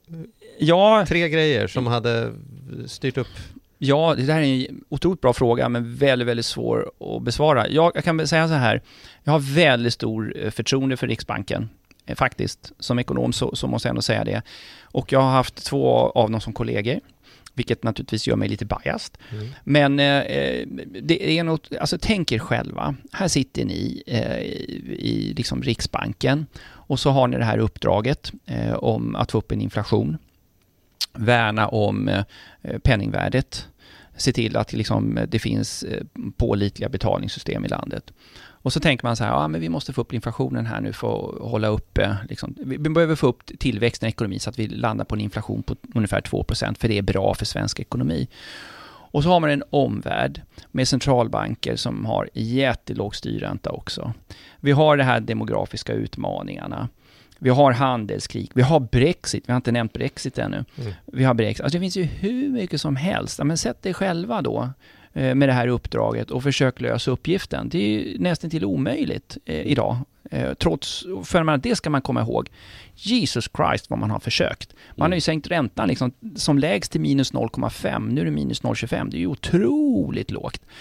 Ja. 3 grejer som hade styrt upp. Ja, det där är en otroligt bra fråga men väldigt, väldigt svår att besvara. Jag kan säga så här. Jag har väldigt stor förtroende för Riksbanken. Faktiskt. Som ekonom så måste jag ändå säga det. Och jag har haft 2 av dem som kollegor. Vilket naturligtvis gör mig lite biased. Men det är något, alltså tänk er själva. Här sitter ni i liksom Riksbanken. Och så har ni det här uppdraget om att få upp en inflation. Värna om penningvärdet. Se till att liksom, det finns pålitliga betalningssystem i landet. Och så tänker man så här, men vi måste få upp inflationen här nu för att hålla uppe. Liksom, vi behöver få upp tillväxten i ekonomin så att vi landar på en inflation på ungefär 2%. För det är bra för svensk ekonomi. Och så har man en omvärld med centralbanker som har jättelåg styrränta också. Vi har de här demografiska utmaningarna. Vi har handelskrig, vi har Brexit, vi har inte nämnt Brexit ännu. Vi har Brexit. Alltså det finns ju hur mycket som helst. Men sätt er själva då med det här uppdraget och försök lösa uppgiften. Det är ju nästan till omöjligt idag. Trots, för det ska man komma ihåg. Jesus Christ vad man har försökt. Man har ju sänkt räntan liksom, som lägst till minus 0,5. Nu är det minus 0,25. Det är ju otroligt lågt.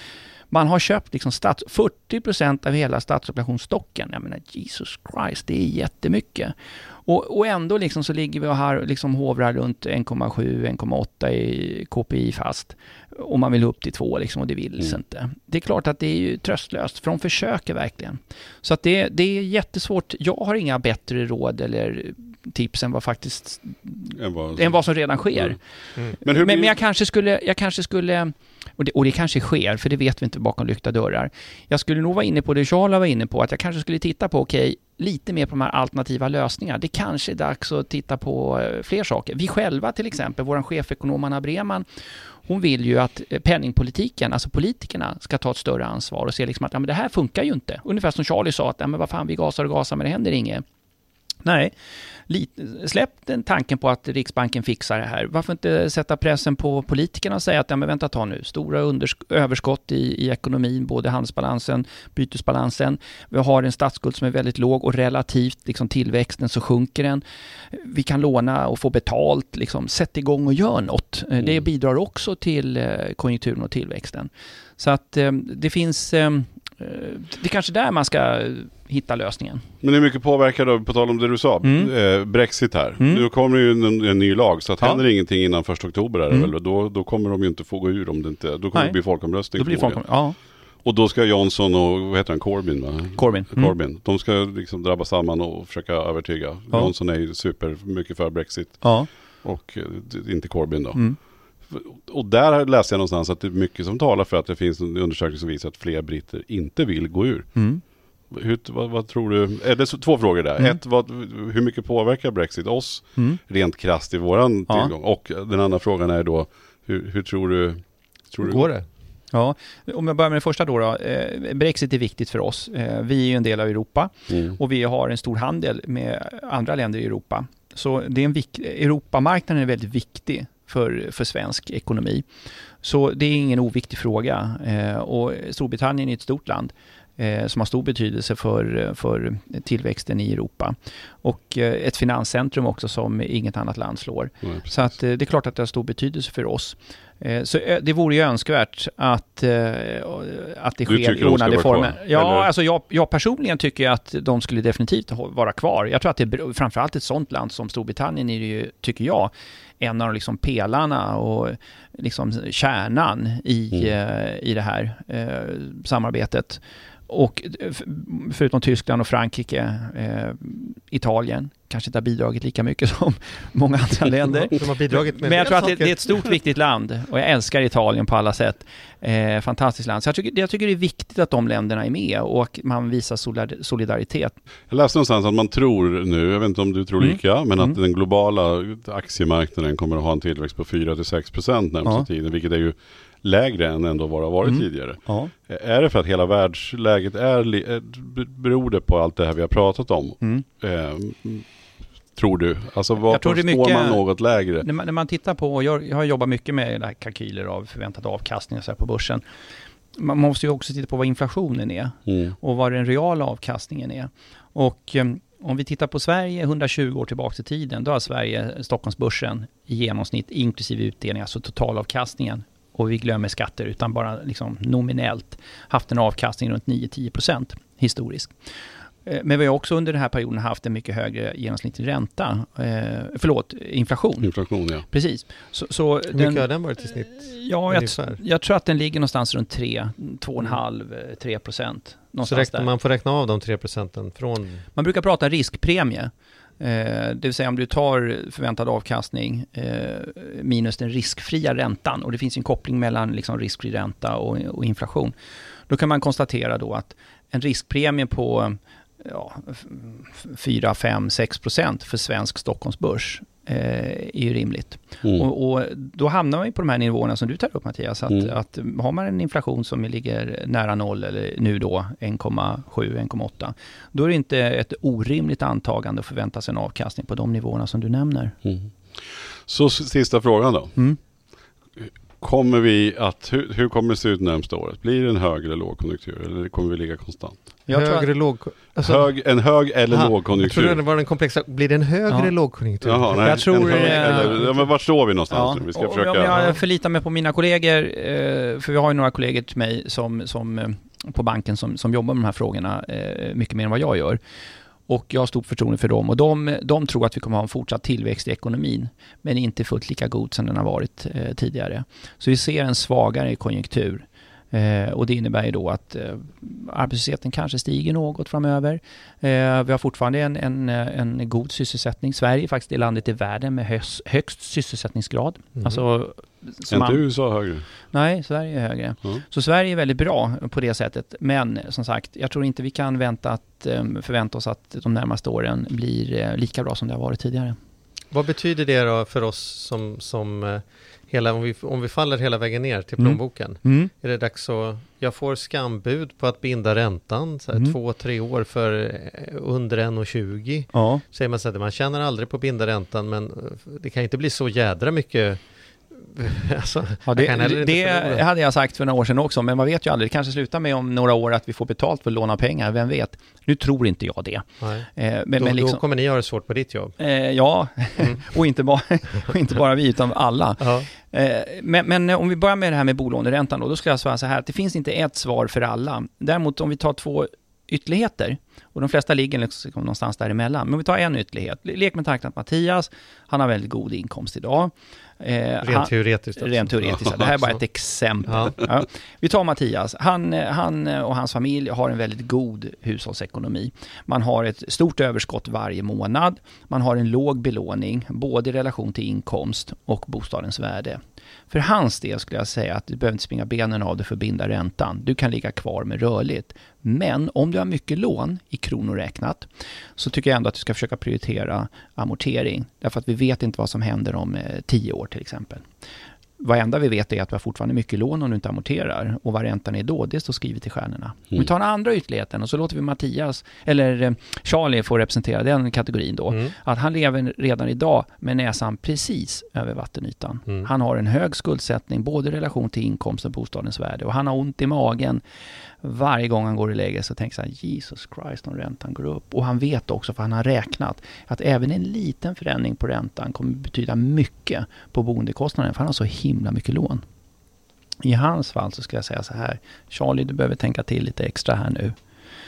Man har köpt liksom 40% av hela statsobligationsstocken. Jag menar, Jesus Christ, det är jättemycket. Och ändå liksom så ligger vi här liksom hovrar runt 1,7-1,8 i KPI fast. Och man vill upp till 2 liksom, och det vill inte. Det är klart att det är ju tröstlöst, för de försöker verkligen. Så att det är jättesvårt. Jag har inga bättre råd eller tips än vad faktiskt än vad som redan sker. Men jag kanske skulle och det kanske sker, för det vet vi inte bakom lyckta dörrar. Jag skulle nog vara inne på det Charles var inne på, att jag kanske skulle titta på lite mer på de här alternativa lösningar. Det kanske är dags att titta på fler saker. Vi själva till exempel, vår chefekonom Anna Breman, hon vill ju att penningpolitiken, alltså politikerna, ska ta ett större ansvar och se liksom att men det här funkar ju inte. Ungefär som Charlie sa, att men vad fan, vi gasar men det händer inget. Nej, släpp den tanken på att Riksbanken fixar det här. Varför inte sätta pressen på politikerna och säga att men vänta, ta nu. Stora överskott i ekonomin, både handelsbalansen, bytesbalansen. Vi har en statsskuld som är väldigt låg och relativt liksom, tillväxten så sjunker den. Vi kan låna och få betalt. Liksom, sätt igång och gör något. Det bidrar också till konjunkturen och tillväxten. Så att det finns... det är kanske där man ska hitta lösningen. Men det är mycket påverkad på tal om det du sa. Brexit här. Nu kommer ju en ny lag, så att händer ingenting innan 1 oktober är det väl, då kommer de ju inte få gå ur om det inte. Då kommer det bli folkomröstning. Och då ska Johnson och vad heter han, Corbyn va? Corbyn. De ska liksom drabba samman och försöka övertyga. Johnson är ju super mycket för Brexit. Och inte Corbyn då. Och där läste jag någonstans att det är mycket som talar för att det finns en undersökning som visar att fler britter inte vill gå ur. Vad tror du? Är det 2 frågor där? Hur mycket påverkar Brexit oss rent krasst i våran tillgång? Och den andra frågan är då, hur tror du går det? Ja, om jag börjar med det första då. Brexit är viktigt för oss. Vi är ju en del av Europa och vi har en stor handel med andra länder i Europa. Så det är Europamarknaden är väldigt viktig för svensk ekonomi. Så det är ingen oviktig fråga. Och Storbritannien är ett stort land som har stor betydelse för tillväxten i Europa. Och ett finanscentrum också som inget annat land slår. Så att det är klart att det har stor betydelse för oss. Så det vore ju önskvärt att det sker i ordnade former. Ja, alltså jag personligen tycker att de skulle definitivt vara kvar. Jag tror att det är framförallt ett sånt land som Storbritannien är ju, tycker jag, en av liksom pelarna och liksom kärnan i det här samarbetet. Och förutom Tyskland och Frankrike, Italien kanske inte har bidragit lika mycket som många andra länder. De har bidragit med. Men jag tror att det är ett stort viktigt land och jag älskar Italien på alla sätt. Fantastiskt land. Så jag tycker det är viktigt att de länderna är med och man visar solidaritet. Jag läste någonstans att man tror nu, jag vet inte om du tror lika, men att den globala aktiemarknaden kommer att ha en tillväxt på 4-6% närmaste tiden, vilket är ju lägre än ändå vad det har varit tidigare. Är det för att hela världsläget beror det på allt det här vi har pratat om? Tror du? Alltså varför står man något lägre? När man tittar på, jag har jobbat mycket med kalkyler av förväntad avkastning så här på börsen. Man måste ju också titta på vad inflationen är och vad den reala avkastningen är. Och om vi tittar på Sverige 120 år tillbaka i tiden, då har Sverige, Stockholmsbörsen i genomsnitt inklusive utdelning, alltså totalavkastningen, och vi glömmer skatter utan bara liksom nominellt haft en avkastning runt 9-10% historiskt. Men vi har också under den här perioden haft en mycket högre genomsnittlig ränta. Inflation. Inflation, ja. Precis. Så hur mycket har den varit i snitt? Ja, jag tror att den ligger någonstans runt 2,5-3%. Så man får räkna av de 3% från... Man brukar prata riskpremie. Det vill säga om du tar förväntad avkastning minus den riskfria räntan, och det finns en koppling mellan liksom riskfri ränta och inflation, då kan man konstatera då att en riskpremie på 4-5-6% för svensk Stockholmsbörs är ju rimligt. Och då hamnar man ju på de här nivåerna som du tar upp, Mattias, att har man en inflation som ligger nära 0 eller nu då 1,7-1,8, då är det inte ett orimligt antagande att förvänta sig en avkastning på de nivåerna som du nämner. Så sista frågan då. kommer vi att, hur kommer det se ut närmsta året? Blir det en hög eller lågkonjunktur eller kommer vi ligga konstant? En hög eller lågkonjunktur. Jag tror det var en komplex. Blir det en högre lågkonjunktur? Jaha, nej, jag tror men var står vi någonstans? Vi ska försöka. Om jag förlitar mig på mina kollegor, för vi har ju några kollegor till mig som på banken som jobbar med de här frågorna mycket mer än vad jag gör. Och jag har stort förtroende för dem. Och de tror att vi kommer ha en fortsatt tillväxt i ekonomin. Men inte fullt lika god som den har varit tidigare. Så vi ser en svagare konjunktur. Och det innebär ju då att arbetslösheten kanske stiger något framöver. Vi har fortfarande en god sysselsättning. Sverige är faktiskt det landet i världen med högst sysselsättningsgrad. Alltså, inte USA högre? Nej, Sverige är högre. Så Sverige är väldigt bra på det sättet. Men som sagt, jag tror inte vi kan förvänta oss att de närmaste åren blir lika bra som det har varit tidigare. Vad betyder det då för oss som om vi faller hela vägen ner till plånboken? Är det dags att jag får skambud på att binda räntan 2-3 år för under 1,20? Ja. Säger man så att man tjänar aldrig på att binda räntan, men det kan inte bli så jädra mycket. Alltså, det hade jag sagt för några år sedan också, men man vet ju aldrig. Det kanske slutar med om några år att vi får betalt för att låna pengar, vem vet. Nu tror inte jag det. Men då kommer ni ha det svårt på ditt jobb. Ja, och inte bara vi utan alla. Men om vi börjar med det här med bolåneräntan då skulle jag säga så här, att det finns inte ett svar för alla. Däremot om vi tar 2 ytterligheter, och de flesta ligger liksom någonstans däremellan. Men om vi tar en ytterlighet. Lek med tanken att Mattias, han har väldigt god inkomst idag. Rent teoretiskt. Det här är bara ett exempel. Ja. Vi tar Mattias. Han och hans familj har en väldigt god hushållsekonomi. Man har ett stort överskott varje månad. Man har en låg belåning, både i relation till inkomst och bostadens värde. För hans del skulle jag säga att du behöver inte springa benen av det för att binda räntan. Du kan ligga kvar med rörligt. Men om du har mycket lån i kronor räknat, så tycker jag ändå att du ska försöka prioritera amortering. Därför att vi vet inte vad som händer om 10 år till exempel. Vad enda vi vet är att vi har fortfarande mycket lån om du inte amorterar. Och vad räntan är då, det står skrivet i stjärnorna. Om vi tar den andra ytterligheten och så låter vi Mattias, eller Charlie få representera den kategorin då. Att han lever redan idag med näsan precis över vattenytan. Han har en hög skuldsättning, både i relation till inkomst och bostadens värde. Och han har ont i magen varje gång han går i läge, så tänker han Jesus Christ, om räntan går upp. Och han vet också, för han har räknat, att även en liten förändring på räntan kommer betyda mycket på boendekostnaden, för han har så himla mycket lån. I hans fall så ska jag säga så här: Charlie, du behöver tänka till lite extra här nu.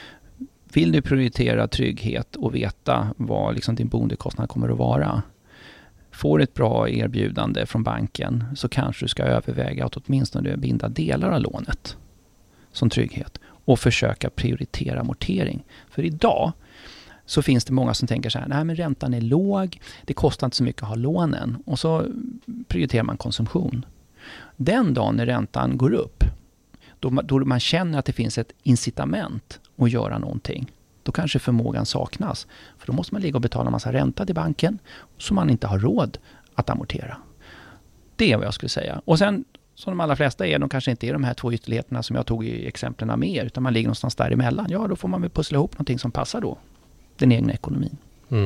Vill du prioritera trygghet och veta vad liksom din boendekostnad kommer att vara? Får ett bra erbjudande från banken, så kanske du ska överväga att åtminstone binda delar av lånet som trygghet och försöka prioritera amortering. För idag så finns det många som tänker så här: nej, men räntan är låg, det kostar inte så mycket att ha lånen, och så prioriterar man konsumtion. Den dagen när räntan går upp, då man känner att det finns ett incitament att göra någonting, då kanske förmågan saknas. För då måste man ligga och betala en massa ränta till banken som man inte har råd att amortera. Det är vad jag skulle säga. Och sen, som de allra flesta är, de kanske inte är de här 2 ytterligheterna som jag tog i exemplen med, utan man ligger någonstans däremellan. Ja, då får man väl pussla ihop någonting som passar då den egna ekonomin.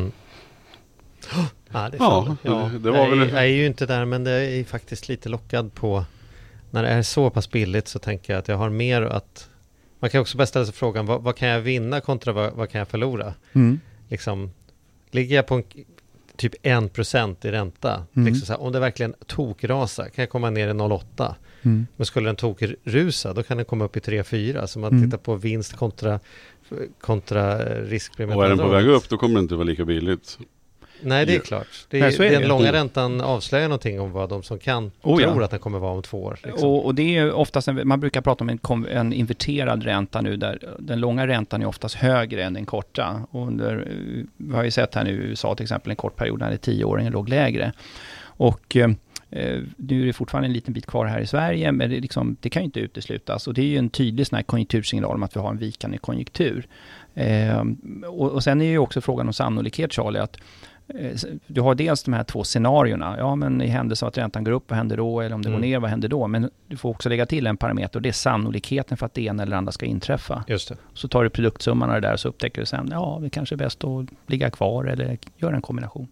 Ja, det var väl... Jag är ju inte där, men det är faktiskt lite lockad på, när det är så pass billigt, så tänker jag att jag har mer att... Man kan också bara ställa sig frågan, vad kan jag vinna kontra vad kan jag förlora? Liksom, ligger jag på typ 1% i ränta, liksom så här, om det verkligen tokrasar kan jag komma ner i 0,8. Men skulle den tokrusa, då kan den komma upp i 3-4. Så man tittar på vinst kontra riskpremie. Och är den på väg upp, då kommer det inte vara lika billigt. Nej, det är klart. Den långa räntan avslöjar någonting om vad de som kan tror att den kommer vara om 2 år. Liksom. Och det är ju oftast, man brukar prata om en inverterad ränta nu, där den långa räntan är oftast högre än den korta. Och vi har ju sett här nu i USA till exempel en kort period när 10-åringen låg lägre. Och nu är det fortfarande en liten bit kvar här i Sverige, men det kan ju inte uteslutas. Och det är ju en tydlig sån här konjunktursignal om att vi har en vikande konjunktur. Och sen är ju också frågan om sannolikhet, Charlie, att du har dels de här 2 scenarierna. Ja, men i händelse av att räntan går upp, vad händer då? Eller om det går ner, vad händer då? Men du får också lägga till en parameter, och det är sannolikheten för att det ena eller andra ska inträffa. Just det. Så tar du produktsumman där, så upptäcker du sen, ja, det kanske är bäst att ligga kvar eller göra en kombination.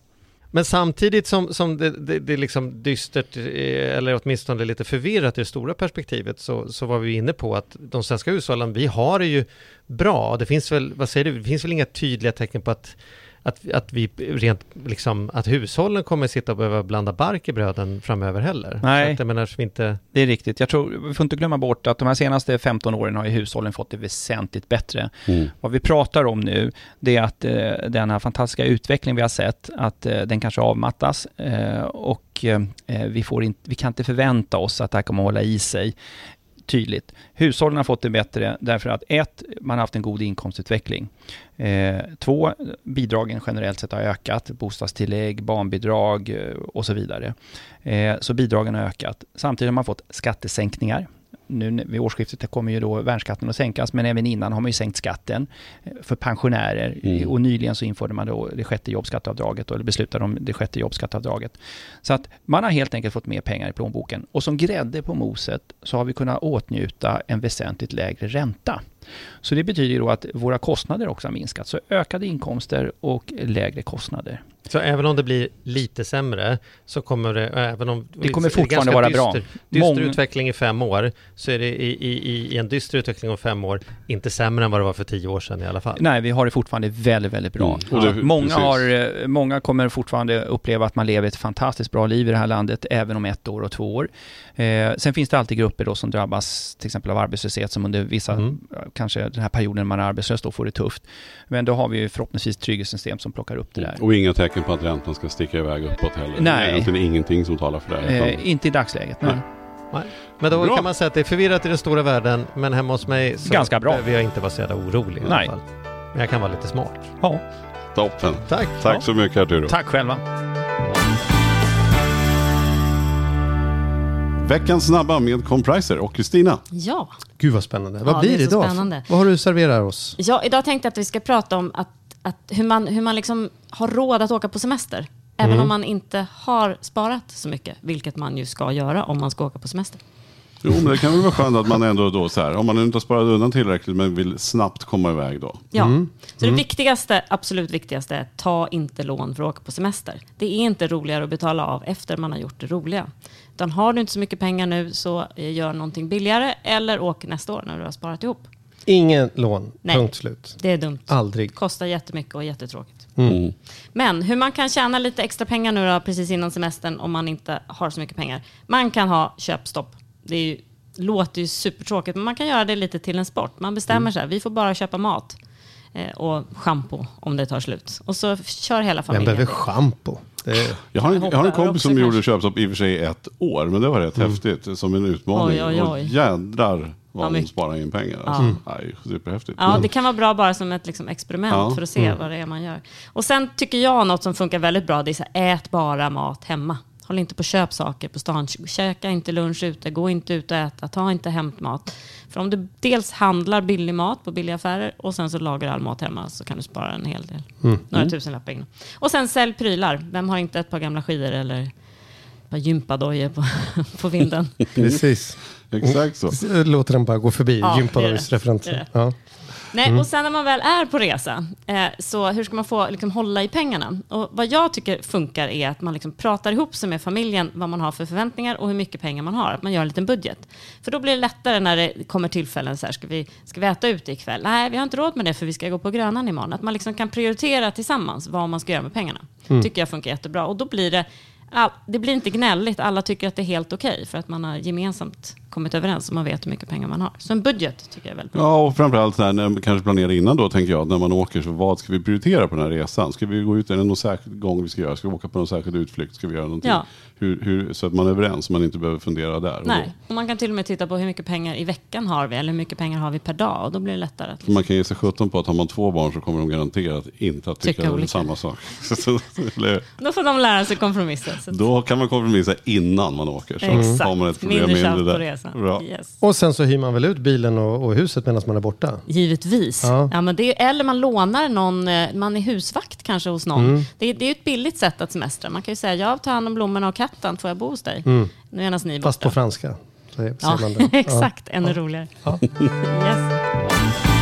Men samtidigt som det är liksom dystert, eller åtminstone lite förvirrat i det stora perspektivet, så var vi inne på att de svenska hushållen, vi har det ju bra. Det finns väl, vad säger du, det finns väl inga tydliga tecken på att vi rent liksom, att hushållen kommer sitta och behöva blanda bark i bröden framöver heller. Nej, så att, det är riktigt. Jag tror, vi får inte glömma bort att de här senaste 15 åren har ju hushållen fått det väsentligt bättre. Vad vi pratar om nu, det är att den här fantastiska utveckling vi har sett, att den kanske avmattas och vi kan inte förvänta oss att det här kommer att hålla i sig tydligt. Hushållen har fått det bättre därför att 1, man har haft en god inkomstutveckling. 2, bidragen generellt sett har ökat, bostadstillägg, barnbidrag och så vidare. Så bidragen har ökat. Samtidigt har man fått skattesänkningar. Nu vid årsskiftet kommer ju då värnskatten att sänkas, men även innan har man ju sänkt skatten för pensionärer. Och nyligen så införde man då det 6:e jobbskatteavdraget, eller beslutade om det 6:e jobbskatteavdraget. Så att man har helt enkelt fått mer pengar i plånboken. Och som grädde på moset så har vi kunnat åtnjuta en väsentligt lägre ränta. Så det betyder ju då att våra kostnader också har minskat. Så ökade inkomster och lägre kostnader. Så även om det blir lite sämre så kommer det kommer fortfarande vara bra. Dyster utveckling i 5 år, så är det i en dyster utveckling om 5 år inte sämre än vad det var för 10 år sedan i alla fall. Nej, vi har det fortfarande väldigt, väldigt bra. Många kommer fortfarande uppleva att man lever ett fantastiskt bra liv i det här landet även om 1 år och 2 år. Sen finns det alltid grupper då som drabbas till exempel av arbetslöshet, som under vissa, kanske den här perioden man är arbetslös då får det tufft. Men då har vi ju förhoppningsvis trygghetssystem som plockar upp det där. Och inga tecken på att räntan ska sticka iväg uppåt heller. Nej. Det är egentligen ingenting som talar för det. Inte i dagsläget, nej. Men då kan man säga att det är förvirrat i den stora världen, men hemma hos mig så ganska bra. behöver jag inte vara så jävla orolig i alla fall. Men jag kan vara lite smart. Ja. Toppen. Tack så mycket, Arturo. Tack själva. Veckans snabba med Compricer och Kristina. Ja. Gud vad spännande. Vad blir det idag? Spännande. Vad har du serverat oss? Ja, idag tänkte jag att vi ska prata om hur man liksom har råd att åka på semester. Även om man inte har sparat så mycket, vilket man ju ska göra om man ska åka på semester. Jo, men det kan väl vara skönt att man ändå då så här, om man inte har sparat undan tillräckligt men vill snabbt komma iväg då. Ja, så det viktigaste, absolut viktigaste är ta inte lån för att åka på semester. Det är inte roligare att betala av efter man har gjort det roliga. Utan har du inte så mycket pengar nu så gör någonting billigare eller åk nästa år när du har sparat ihop. Ingen lån, nej, punkt slut. Det är dumt. Aldrig. Kostar jättemycket och jättetråkigt. Men hur man kan tjäna lite extra pengar nu då, precis innan semestern om man inte har så mycket pengar. Man kan ha köpstopp. Det låter ju supertråkigt, men man kan göra det lite till en sport. Man bestämmer sig, vi får bara köpa mat och shampoo om det tar slut. Och så kör hela familjen. Vem behöver shampoo? Jag har en kompis som gjorde köpstopp i och för sig 1 år, men det var rätt häftigt som en utmaning. Oj. Och jädrar vad hon sparar in pengar. Alltså. Superhäftigt. Ja, det kan vara bra bara som ett liksom, experiment för att se vad det är man gör. Och sen tycker jag något som funkar väldigt bra, det är så här, ät bara mat hemma. Håll inte på köp saker på stan. Käka inte lunch ute. Gå inte ut och äta. Ta inte hämtmat. För om du dels handlar billig mat på billiga affärer och sen så lagar all mat hemma så kan du spara en hel del. Några tusenlappar in. Och sen sälj prylar. Vem har inte ett par gamla skidor eller ett par gympadojor på vinden? Precis. Exakt så. Låter den bara gå förbi. Gympadojs-referensen. Ja. Nej, och sen när man väl är på resa, så hur ska man få liksom, hålla i pengarna? Och vad jag tycker funkar är att man liksom, pratar ihop sig med familjen vad man har för förväntningar och hur mycket pengar man har. Att man gör en liten budget. För då blir det lättare när det kommer tillfällen så här, ska vi äta ute ikväll? Nej, vi har inte råd med det för vi ska gå på Grönan imorgon. Att man liksom kan prioritera tillsammans vad man ska göra med pengarna. Tycker jag funkar jättebra. Och då blir det blir inte gnälligt. Alla tycker att det är helt okej för att man har gemensamt kommit överens och man vet hur mycket pengar man har. Så en budget tycker jag är väldigt bra. Ja, och framförallt när man kanske planerar innan då, tänker jag, när man åker, så vad ska vi prioritera på den här resan? Ska vi gå ut, är det någon särskild gång vi ska göra? Ska vi åka på någon särskild utflykt? Ska vi göra någonting? Ja. Så att man är överens så man inte behöver fundera där. Nej, och man kan till och med titta på hur mycket pengar i veckan har vi eller hur mycket pengar har vi per dag och då blir det lättare. Att man kan ge sig 17 på att har man 2 barn så kommer de garanterat inte att tycka det är samma sak. Då får de lära sig kompromissa. Då kan man kompromissa innan man åker. Så har man ett problem mindre där. På resan. Bra. Yes. Och sen så hyr man väl ut bilen och huset medan man är borta? Givetvis. Ja, men eller man lånar någon, man är husvakt kanske hos någon. Det är ju ett billigt sätt att semestra. Man kan ju säga, jag tar hand om blommorna och katten, får jag bo hos dig? Nu är ni borta. Fast på franska. Exakt, ännu roligare. Ja. Yes.